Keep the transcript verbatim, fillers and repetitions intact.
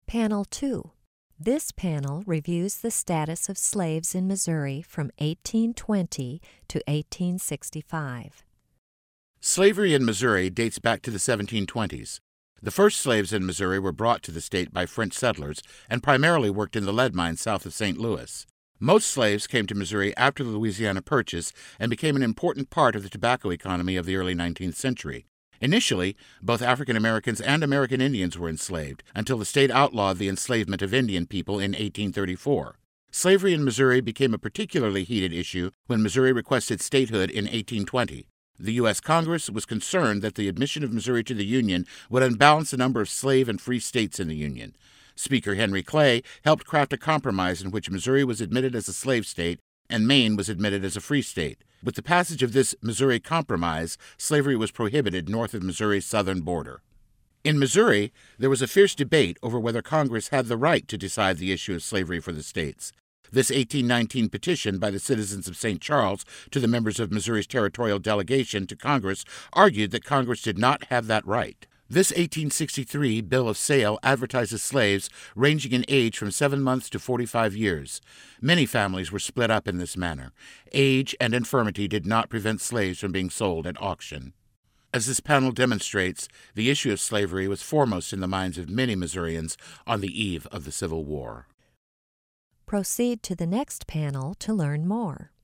Panel two. This panel reviews the status of slaves in Missouri from eighteen twenty to eighteen sixty-five. Slavery in Missouri dates back to the seventeen twenties. The first slaves in Missouri were brought to the state by French settlers and primarily worked in the lead mines south of Saint Louis. Most slaves came to Missouri after the Louisiana Purchase and became an important part of the tobacco economy of the early nineteenth century. Initially, both African Americans and American Indians were enslaved until the state outlawed the enslavement of Indian people in eighteen thirty-four. Slavery in Missouri became a particularly heated issue when Missouri requested statehood in eighteen twenty. The U S Congress was concerned that the admission of Missouri to the Union would unbalance the number of slave and free states in the Union. Speaker Henry Clay helped craft a compromise in which Missouri was admitted as a slave state and Maine was admitted as a free state. With the passage of this Missouri Compromise, slavery was prohibited north of Missouri's southern border. In Missouri, there was a fierce debate over whether Congress had the right to decide the issue of slavery for the states. This eighteen nineteen petition by the citizens of Saint Charles to the members of Missouri's territorial delegation to Congress argued that Congress did not have that right. This eighteen sixty-three bill of sale advertises slaves ranging in age from seven months to forty-five years. Many families were split up in this manner. Age and infirmity did not prevent slaves from being sold at auction. As this panel demonstrates, the issue of slavery was foremost in the minds of many Missourians on the eve of the Civil War. Proceed to the next panel to learn more.